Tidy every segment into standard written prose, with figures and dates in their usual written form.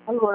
Alô?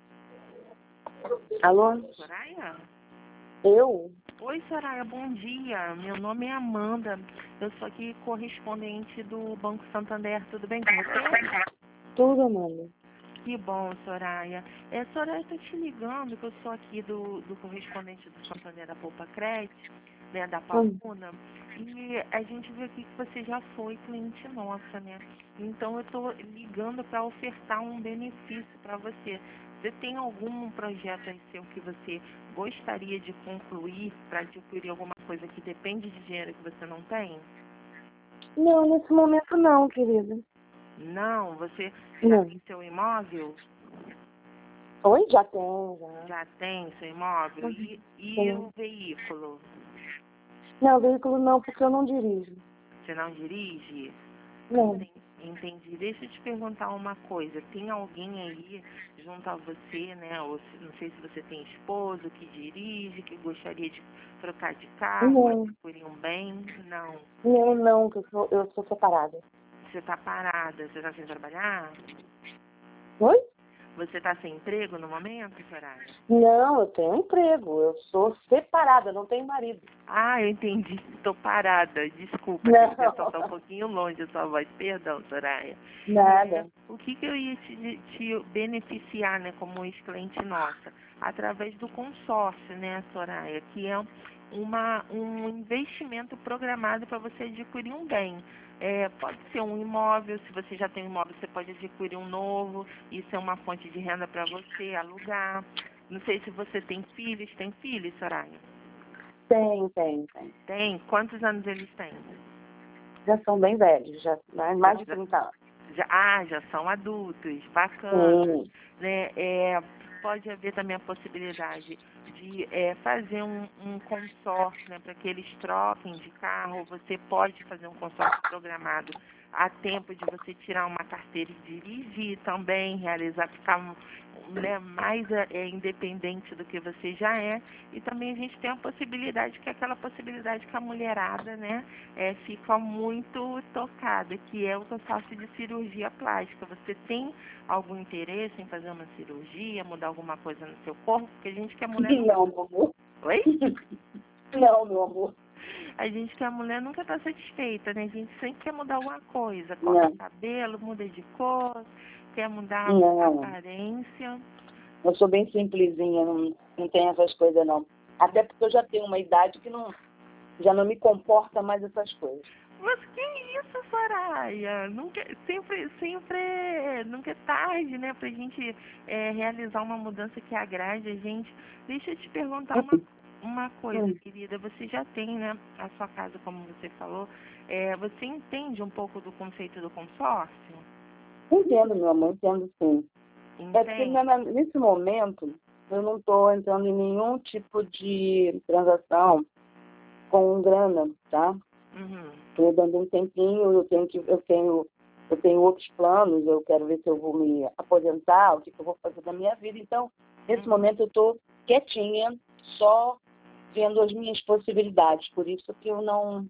Alô? Soraya? Eu? Oi, Soraya, bom dia. Meu nome é Amanda. Eu sou aqui correspondente do Banco Santander. Tudo bem com você? Tudo, Amanda. Que bom, Soraya. Soraya, estou te ligando, que eu sou aqui do correspondente do Santander da Poupa Crédito, né, da Pavuna, e a gente viu aqui que você já foi cliente nossa, né? Então eu estou ligando para ofertar um benefício para você. Você tem algum projeto aí seu que você gostaria de concluir para adquirir alguma coisa que depende de dinheiro que você não tem? Não, nesse momento não, querida. Não, você já Não. tem seu imóvel? Oi? Já tem, já. Já tem seu imóvel? Sim. E o veículo? Não, veículo não, porque eu não dirijo. Você não dirige? Não. Entendi. Deixa eu te perguntar uma coisa. Tem alguém aí junto a você, né? Ou não sei se você tem esposo que dirige, que gostaria de trocar de carro, Não. adquirir um bem? Não. Não, que eu sou separada. Você está parada? Você está sem trabalhar? Oi? Você está sem emprego no momento, Soraya? Não, eu tenho emprego. Eu sou separada, não tenho marido. Ah, eu entendi. Estou parada. Desculpa, Não. a expressão está um pouquinho longe da sua voz. Perdão, Soraya. Nada. O que eu ia te beneficiar, né, como ex-cliente nossa? Através do consórcio, né, Soraya, que é um investimento programado para você adquirir um bem. Pode ser um imóvel, se você já tem um imóvel, você pode adquirir um novo, isso é uma fonte de renda para você, alugar. Não sei se você tem filhos. Tem filhos, Soraya? Tem. Tem? Quantos anos eles têm? Já são bem velhos, já mais de 30 anos. Já são adultos, bacana, Sim. né? Pode haver também a possibilidade de fazer um consórcio, né, para que eles troquem de carro. Você pode fazer um consórcio programado a tempo de você tirar uma carteira e dirigir também, realizar, ficar né, mais independente do que você já é. E também a gente tem a possibilidade, que é aquela possibilidade que a mulherada, né, fica muito tocada, que é o consórcio de cirurgia plástica. Você tem algum interesse em fazer uma cirurgia, mudar alguma coisa no seu corpo? Porque a gente que é mulher nunca... Não, meu amor. Oi? Não, meu amor. A gente que é mulher nunca está satisfeita, né? A gente sempre quer mudar alguma coisa. Corta o Não. cabelo, muda de cor, quer mudar a Não. aparência. Eu sou bem simplesinha, não tenho essas coisas, não. Até porque eu já tenho uma idade que já não me comporta mais essas coisas. Mas que isso, Soraya? Nunca é tarde, né, pra gente realizar uma mudança que agrade a gente. Deixa eu te perguntar uma coisa, querida. Você já tem, né, a sua casa, como você falou. Você entende um pouco do conceito do consórcio? Entendo, meu amor, entendo sim. É porque Entende? nesse momento eu não estou entrando em nenhum tipo de transação com grana, tá? Uhum. Estou dando um tempinho, eu tenho outros planos, eu quero ver se eu vou me aposentar, o que eu vou fazer da minha vida. Então, nesse momento eu estou quietinha, só vendo as minhas possibilidades. Por isso que eu não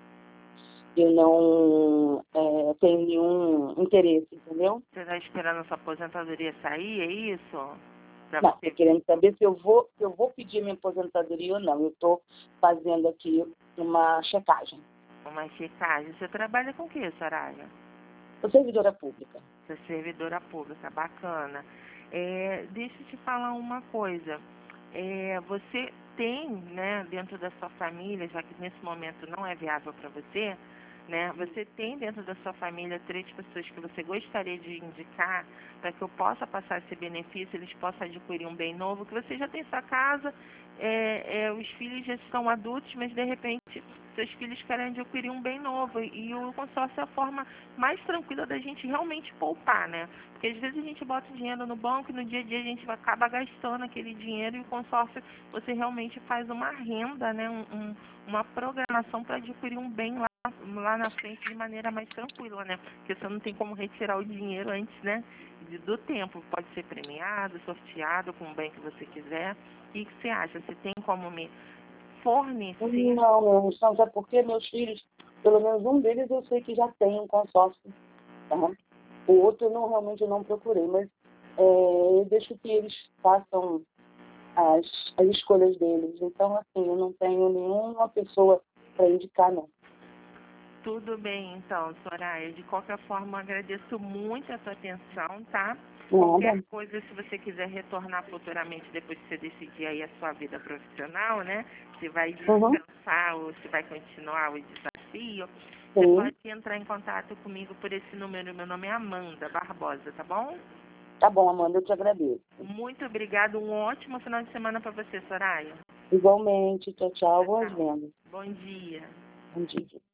tenho nenhum interesse, entendeu? Você está esperando a sua aposentadoria sair, é isso? Pra Não, você... estou querendo saber se eu vou pedir minha aposentadoria ou não. Eu estou fazendo aqui uma checagem. Uma checagem. Você trabalha com o que, Soraya? Sou servidora pública. Você é servidora pública, bacana. Deixa eu te falar uma coisa. Você tem, né, dentro da sua família, já que nesse momento não é viável para você, né, você tem dentro da sua família 3 pessoas que você gostaria de indicar para que eu possa passar esse benefício, eles possam adquirir um bem novo, que você já tem sua casa, os filhos já estão adultos, mas de repente seus filhos querem adquirir um bem novo, e o consórcio é a forma mais tranquila da gente realmente poupar, né? Porque às vezes a gente bota o dinheiro no banco e no dia a dia a gente acaba gastando aquele dinheiro, e o consórcio você realmente faz uma renda, né? Uma programação para adquirir um bem lá na frente de maneira mais tranquila, né? Porque você não tem como retirar o dinheiro antes, né, do tempo. Pode ser premiado, sorteado com o bem que você quiser. O que você acha? Você tem como me fornecer? Não, sabe por quê? Meus filhos, pelo menos um deles eu sei que já tem um consórcio, tá? O outro realmente eu não procurei, mas eu deixo que eles façam as escolhas deles. Então, assim, eu não tenho nenhuma pessoa para indicar, não. Tudo bem, então, Soraya. De qualquer forma, agradeço muito a sua atenção, tá? Nada. Qualquer coisa, se você quiser retornar futuramente, depois que você decidir aí a sua vida profissional, né? Se vai descansar ou se vai continuar o desafio, você pode entrar em contato comigo por esse número. Meu nome é Amanda Barbosa, tá bom? Tá bom, Amanda, eu te agradeço. Muito obrigada. Um ótimo final de semana para você, Soraya. Igualmente. Tchau, tchau. Boas vendas. Bom dia. Bom dia.